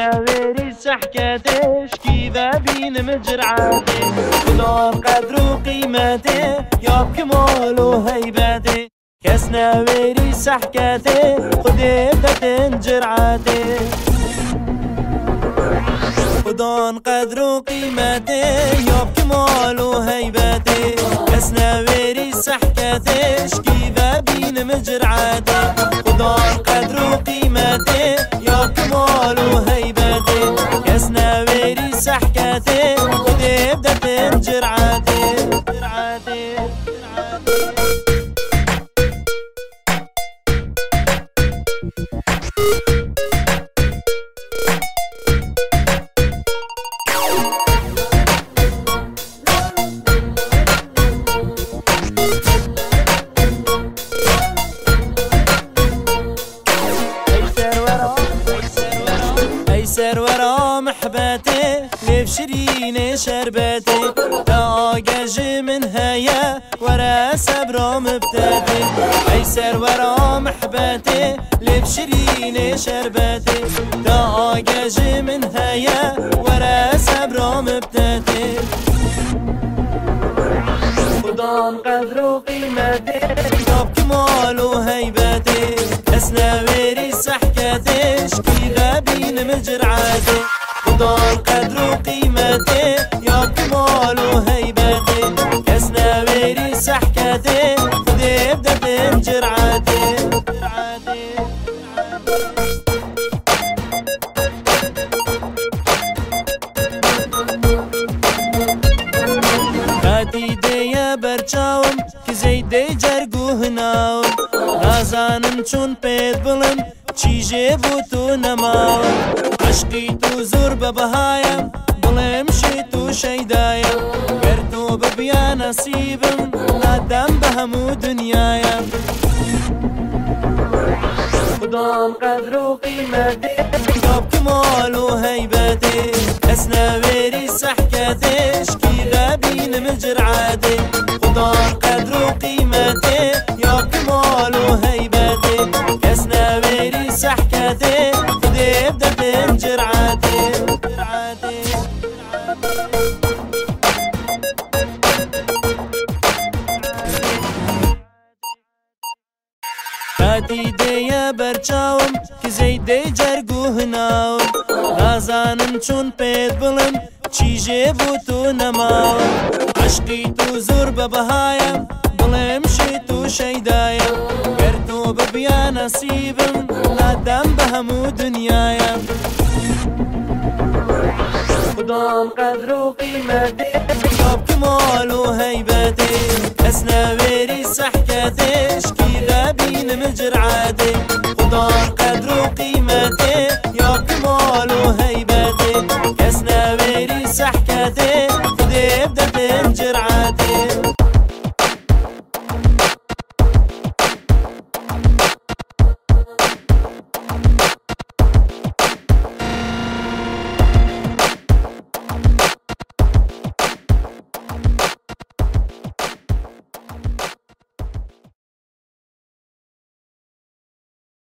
ناويري سحكاتي شكيذا بين مجرعاتي خدار قدر وقيمتي يا بكمال وهيبتي كاس ناويري سحكاتي خدي بدت جرعاتي خدان قدر وقيمتي يا بكمال وهيبتي كاس ناويري سحكاتي شكيذا بين مجرعاتي خدان قدر وقيمتي يا بكمال وهيبتي كاس ناويري سحكاتي خدي بدت جرعاتي ايسر ورا محبتي ليف شيرين شربتي تاجج من هيا ورا صبر مبتدي ايسر ورا محبتي ليف شيرين شربتي تاجج من هيا ورا صبر مبتدي خدان قدر وقيمتي يا بكمال وهيبتي اسناويري سحكتي شكيذا بين مجرعاتي خدان قدر وقيمتي يا بكمال وهيبتي اسناويري سحكتي خدي بدت جرعاتي دیا برچاوم که زیده جرگو هناوم نازانم چون پید بلم چیجه بو تو نماوم عشقی تو زور ببهایم بلم شی تو شیدایم گر تو ببیا نصیبم نادم بهمو دنیایم خدام قدر وقيمتي يا بكمال وهيبتي اسناويري سحكتي شكيذا بين مجرعاتي خدام قدر وقيمتي يا بكمال وهيبتي اسناويري سحكتي خدي بدت جرعاتي دیا برچاوم که زیده جرگو هناوم نازانم چون پید بلم چیجه بو تو نماوم عشقی تو زور ببهایم بلم شی تو شیدایم گر تو ببیا نصیبم نادم بهمو دنیایم خدام قدر وقيمتي يا بكمال وهيبتي اسناويري سحكتي شكيذا بين مجرعاتي خدام قدر وقيمتي يا بكمال وهيبتي اسناويري سحكتي